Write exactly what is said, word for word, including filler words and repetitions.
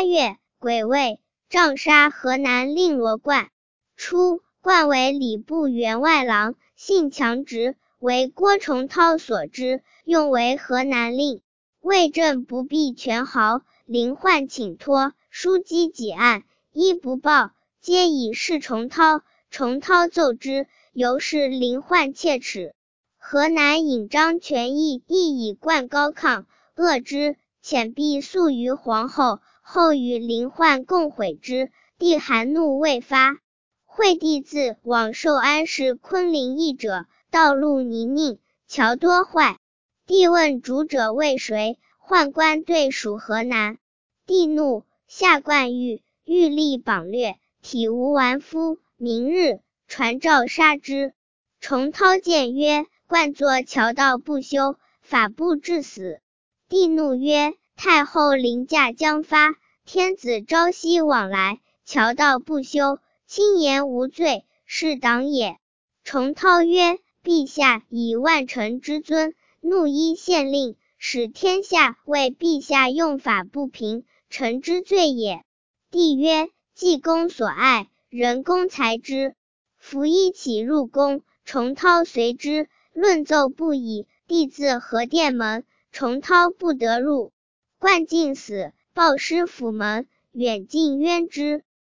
八月，癸未，杖杀河南令罗贯。初，贯为礼部员外郎，性强直，为郭崇韬所知，用为河南令。魏政不避权豪，林焕请托，书积己案，一不报，皆以示崇韬。崇韬奏之，由是林焕切齿。河南尹张全义亦以贯高亢，恶之，遣必诉于皇后，后与林焕共毁之。帝含怒未发。惠帝自往受安市昆陵邑者，道路泥泞，桥多坏。帝问主者为谁？宦官对属河南。帝怒，下灌狱，狱吏绑掠，体无完肤。明日，传诏杀之。崇韬谏曰：贯作桥道不修，法不治死。帝怒曰：太后凌驾将发，天子朝夕往来，桥道不修，轻言无罪，是党也。崇韬曰：陛下以万臣之尊，怒依县令，使天下为陛下用法不平，臣之罪也。帝曰：济公所爱，人公裁之。服一起入宫，崇韬随之，论奏不已。帝自河殿门，崇韬不得入。贯尽死，报师府门，远近冤之。